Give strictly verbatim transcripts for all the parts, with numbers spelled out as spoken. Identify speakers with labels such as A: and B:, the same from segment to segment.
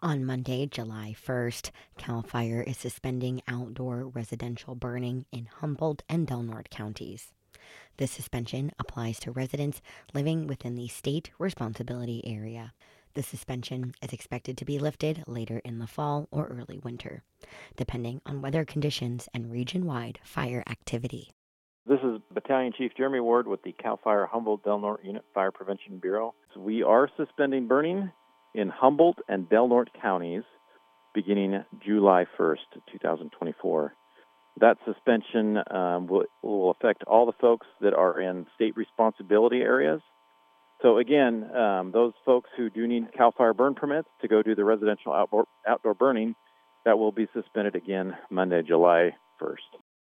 A: On Monday, July first, CAL FIRE is suspending outdoor residential burning in Humboldt and Del Norte counties. The suspension applies to residents living within the state responsibility area. The suspension is expected to be lifted later in the fall or early winter, depending on weather conditions and region-wide fire activity.
B: This is Battalion Chief Jeremy Ward with the CAL FIRE Humboldt Del Norte Unit Fire Prevention Bureau. So we are suspending burning in Humboldt and Del Norte counties beginning July first, twenty twenty-four. That suspension um, will, will affect all the folks that are in state responsibility areas. So again, um, those folks who do need CAL FIRE burn permits to go do the residential outdoor, outdoor burning, that will be suspended again Monday, July first.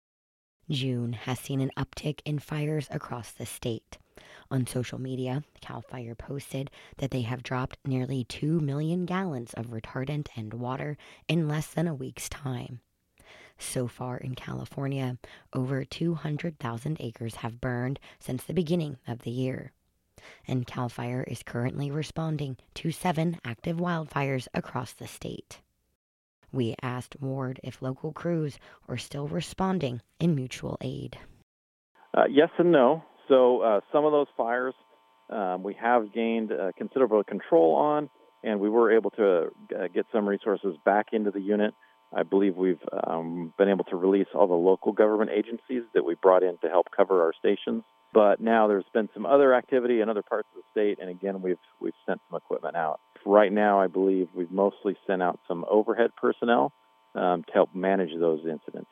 A: June has seen an uptick in fires across the state. On social media, CAL FIRE posted that they have dropped nearly two million gallons of retardant and water in less than a week's time. So far in California, over two hundred thousand acres have burned since the beginning of the year. And CAL FIRE is currently responding to seven active wildfires across the state. We asked Ward if local crews are still responding in mutual aid.
B: Uh, yes and no. So uh, some of those fires um, we have gained uh, considerable control on, and we were able to uh, get some resources back into the unit. I believe we've um, been able to release all the local government agencies that we brought in to help cover our stations. But now there's been some other activity in other parts of the state, and again, we've we've sent some equipment out. Right now, I believe we've mostly sent out some overhead personnel um, to help manage those incidents.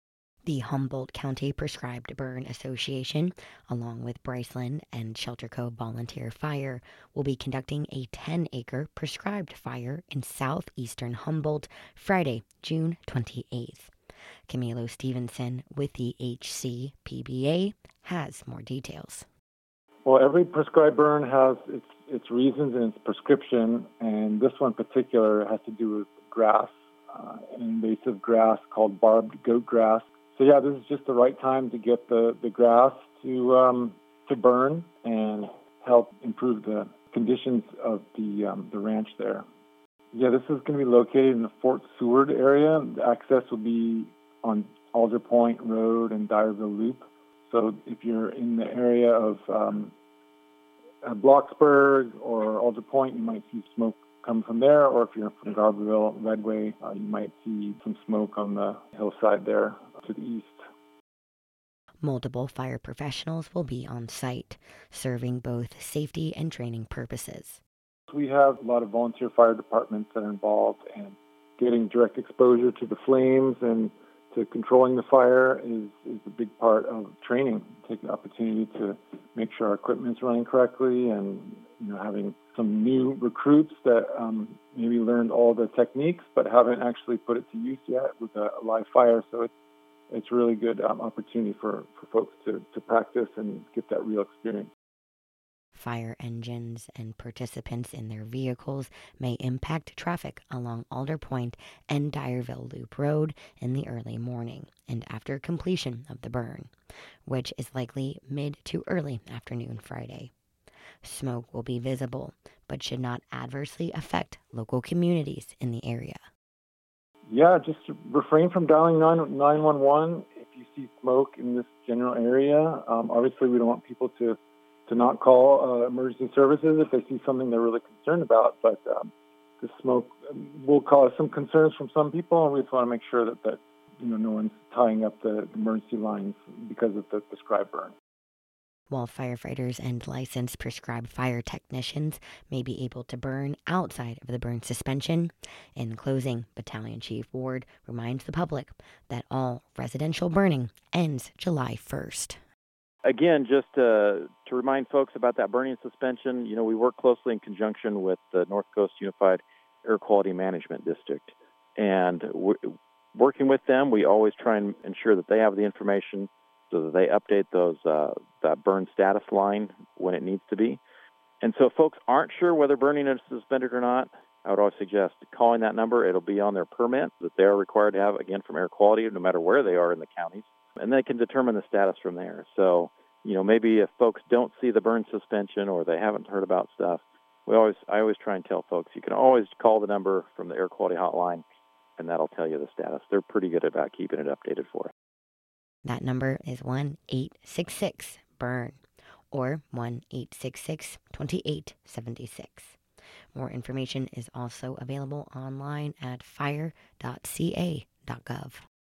A: The Humboldt County Prescribed Burn Association, along with Bryceland and Shelter Cove Volunteer Fire, will be conducting a ten-acre prescribed fire in southeastern Humboldt Friday, June twenty-eighth. Camilo Stevenson with the H C P B A has more details.
C: Well, every prescribed burn has its its reasons and its prescription, and this one in particular has to do with grass, uh, an invasive grass called barbed goat grass. So yeah, this is just the right time to get the, the grass to um, to burn and help improve the conditions of the um, the ranch there. Yeah, this is going to be located in the Fort Seward area. The access will be on Alder Point Road and Dyerville Loop. So if you're in the area of um, uh, Blocksburg or Alder Point, you might see smoke come from there. Or if you're from Garberville, Redway, uh, you might see some smoke on the hillside there to the east.
A: Multiple fire professionals will be on site, serving both safety and training purposes.
C: We have a lot of volunteer fire departments that are involved, and getting direct exposure to the flames and to controlling the fire is, is a big part of training. Take the opportunity to make sure our equipment is running correctly, and you know, having some new recruits that um, maybe learned all the techniques but haven't actually put it to use yet with a, a live fire. So it's it's really good um, opportunity for, for folks to, to practice and get that real experience.
A: Fire engines and participants in their vehicles may impact traffic along Alder Point and Dyerville Loop Road in the early morning and after completion of the burn, which is likely mid to early afternoon Friday. Smoke will be visible, but should not adversely affect local communities in the area.
C: Yeah, just refrain from dialing nine one one if you see smoke in this general area. Um, obviously, we don't want people to to not call uh, emergency services if they see something they're really concerned about. But um, the smoke will cause some concerns from some people, and we just want to make sure that, that you know no one's tying up the emergency lines because of the prescribed burn.
A: While firefighters and licensed prescribed fire technicians may be able to burn outside of the burn suspension, in closing, Battalion Chief Ward reminds the public that all residential burning ends July first.
B: Again, just uh, to remind folks about that burning suspension, you know, we work closely in conjunction with the North Coast Unified Air Quality Management District. And w- working with them, we always try and ensure that they have the information so that they update those uh, that burn status line when it needs to be. And so if folks aren't sure whether burning is suspended or not, I would always suggest calling that number. It'll be on their permit that they are required to have, again, from air quality, no matter where they are in the counties. And they can determine the status from there. So, you know, maybe if folks don't see the burn suspension or they haven't heard about stuff, we always I always try and tell folks you can always call the number from the air quality hotline, and that'll tell you the status. They're pretty good about keeping it updated for us.
A: That number is one eight six six burn or one eight six six, two eight seven six. More information is also available online at fire dot c a dot gov.